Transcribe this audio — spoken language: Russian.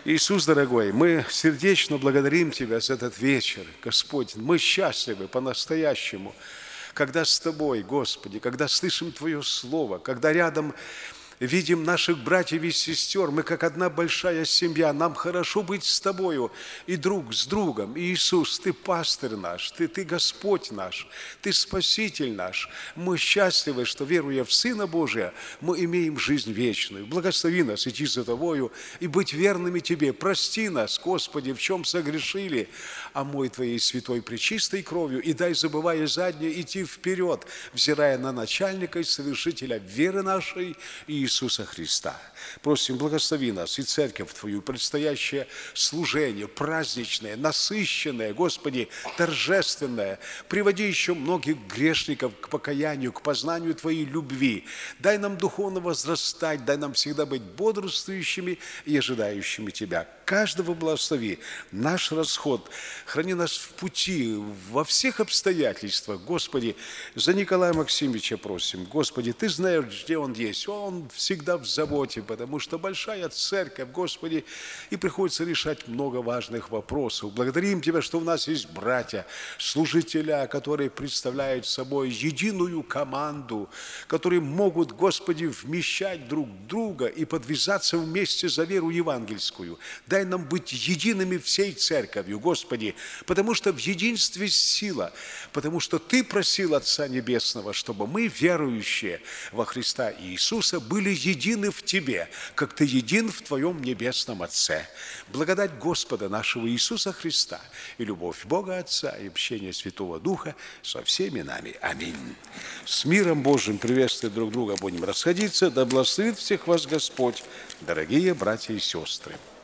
Иисус, дорогой, мы сердечно благодарим Тебя за этот вечер, Господь. Мы счастливы по-настоящему, когда с Тобой, Господи, когда слышим Твое Слово, когда рядом видим наших братьев и сестер, мы как одна большая семья, нам хорошо быть с Тобою и друг с другом. И Иисус, Ты пастырь наш, Ты Господь наш, Ты Спаситель наш. Мы счастливы, что, веруя в Сына Божия, мы имеем жизнь вечную. Благослови нас идти за Тобою и быть верными Тебе. Прости нас, Господи, в чем согрешили, омой Твоей святой пречистой кровью, и дай, забывая заднее, идти вперед, взирая на начальника и совершителя веры нашей, Иисуса Христа. Просим, благослови нас и церковь Твою, предстоящее служение, праздничное, насыщенное, Господи, торжественное. Приводи еще многих грешников к покаянию, к познанию Твоей любви. Дай нам духовно возрастать, дай нам всегда быть бодрствующими и ожидающими Тебя. Каждого благослови. Наш расход, храни нас в пути, во всех обстоятельствах. Господи, за Николая Максимовича просим. Господи, Ты знаешь, где он есть. Он всегда в заботе, потому что большая церковь, Господи, и приходится решать много важных вопросов. Благодарим Тебя, что у нас есть братья, служителя, которые представляют собой единую команду, которые могут, Господи, вмещать друг друга и подвязаться вместе за веру евангельскую. Дай нам быть едиными всей церковью, Господи, потому что в единстве сила, потому что Ты просил Отца Небесного, чтобы мы, верующие во Христа Иисуса, были едины в Тебе, как Ты един в Твоем Небесном Отце. Благодать Господа нашего Иисуса Христа и любовь Бога Отца и общение Святого Духа со всеми нами. Аминь. С миром Божьим приветствуя друг друга будем расходиться. Да благословит всех вас Господь, дорогие братья и сестры.